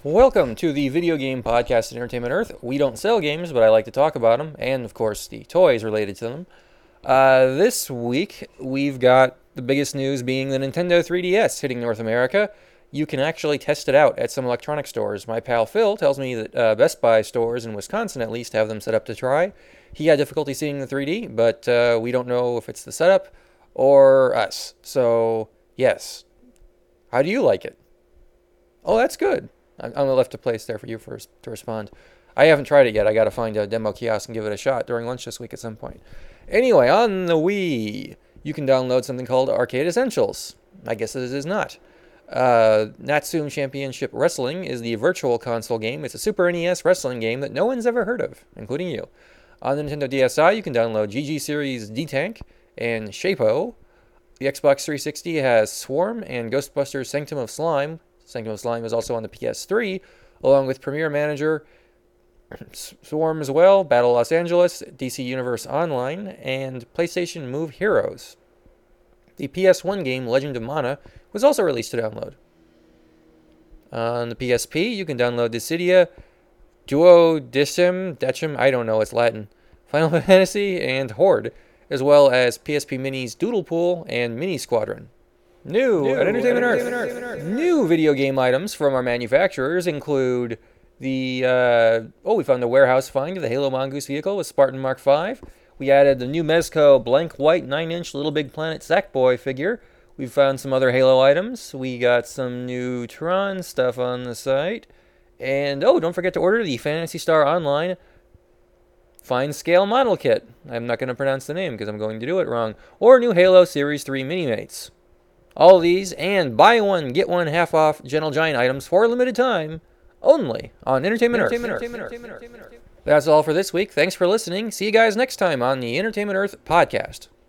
Welcome to the video game podcast at Entertainment Earth. We don't sell games, but I like to talk about them, and of course the toys related to them. This week, we've got the biggest news being the Nintendo 3DS hitting North America. You can actually test it out at some electronic stores. My pal Phil tells me that Best Buy stores in Wisconsin at least have them set up to try. He had difficulty seeing the 3D, but we don't know if it's the setup or us. So, yes. How do you like it? Oh, that's good. I'm going to left a place there for you first to respond. I haven't tried it yet. I got to find a demo kiosk and give it a shot during lunch this week at some point. Anyway, on the Wii, you can download something called Arcade Essentials. I guess it is not. Natsume Championship Wrestling is the virtual console game. It's a Super NES wrestling game that no one's ever heard of, including you. On the Nintendo DSi, you can download GG Series D-Tank and Shapo. The Xbox 360 has Swarm and Ghostbusters Sanctum of Slime. Sanctum of Slime is also on the PS3, along with Premier Manager, Swarm as well, Battle Los Angeles, DC Universe Online, and PlayStation Move Heroes. The PS1 game Legend of Mana was also released to download. On the PSP, you can download Dissidia, Decim, I don't know, it's Latin, Final Fantasy, and Horde, as well as PSP Mini's Doodle Pool and Mini Squadron. New at Entertainment Earth. New video game items from our manufacturers include we found the warehouse find of the Halo Mongoose vehicle with Spartan Mark V. We added the new Mezco blank white 9-inch Little Big Planet Sackboy figure. We found some other Halo items. We got some new Tron stuff on the site. And, don't forget to order the Phantasy Star Online Fine Scale Model Kit. I'm not going to pronounce the name because I'm going to do it wrong. Or new Halo Series 3 Mini-Mates. All of these and buy one, get one half off Gentle Giant items for a limited time only on Entertainment Earth. That's all for this week. Thanks for listening. See you guys next time on the Entertainment Earth podcast.